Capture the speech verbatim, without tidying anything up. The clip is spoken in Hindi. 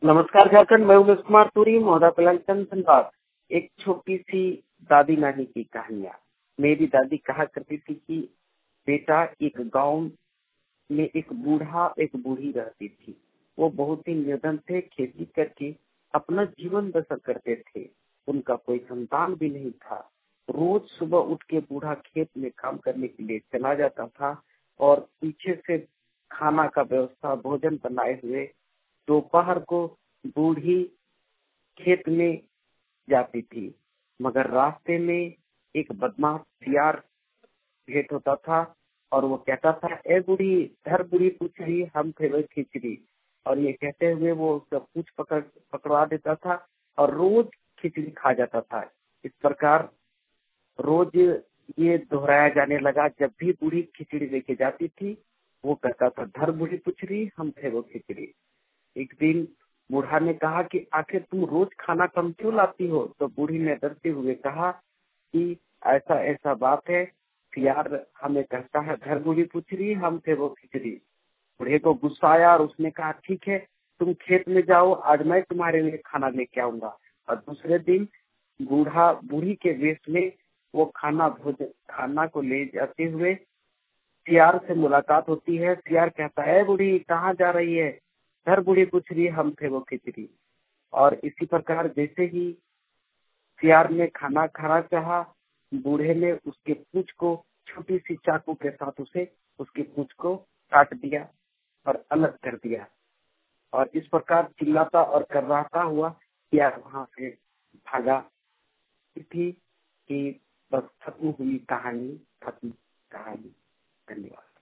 नमस्कार झारखंड, मैं उमेश कुमार तुरी, महोदा पलांचन धनबाद। एक छोटी सी दादी नानी की कहानियाँ। मेरी दादी कहा करती थी कि बेटा, एक गांव में एक बूढ़ा एक बूढ़ी रहती थी। वो बहुत ही निर्धन थे, खेती करके अपना जीवन बसर करते थे। उनका कोई संतान भी नहीं था। रोज सुबह उठ के बूढ़ा खेत में काम करने के लिए चला जाता था और पीछे से खाना का व्यवस्था, भोजन बनाए हुए दोपहर को बूढ़ी खेत में जाती थी। मगर रास्ते में एक बदमाश सियार भेंट होता था और वो कहता था, ए बूढ़ी, धर बूढ़ी पूछड़ी, हम थे खिचड़ी। और ये कहते हुए वो उसका पूछ पकड़ पकड़वा देता था और रोज खिचड़ी खा जाता था। इस प्रकार रोज ये दोहराया जाने लगा। जब भी बूढ़ी खिचड़ी लेके जाती थी, वो कहता था, धर बूढ़ी पूछड़ी, हम थे वो खिचड़ी। एक दिन बूढ़ा ने कहा कि आखिर तुम रोज खाना कम क्यों लाती हो? तो बूढ़ी ने डरते हुए कहा कि ऐसा ऐसा बात है, सियार हमें कहता है धर बूढ़ी पूछड़ी, हम थे वो खिचड़ी। बूढ़े को गुस्सा आया और उसने कहा, ठीक है, तुम खेत में जाओ, आज मैं तुम्हारे लिए खाना लेके आऊंगा। और दूसरे दिन बूढ़ा बूढ़ी के वेश में वो खाना भोजन खाना को ले जाते हुए सियार से मुलाकात होती है। सियार कहता है, बूढ़ी कहाँ जा रही है? धर बूढ़ी पूछ रही, हम थे वो खिचड़ी। और इसी प्रकार जैसे ही सियार ने खाना खाना चाहा, बूढ़े ने उसके पूंछ को छोटी सी चाकू के साथ उसे उसकी पूंछ को काट दिया और अलग कर दिया। और इस प्रकार चिल्लाता और कर्राता हुआ सियार वहां से भागा। थी कि बस खत्म हुई कहानी, खत्म कहानी। धन्यवाद।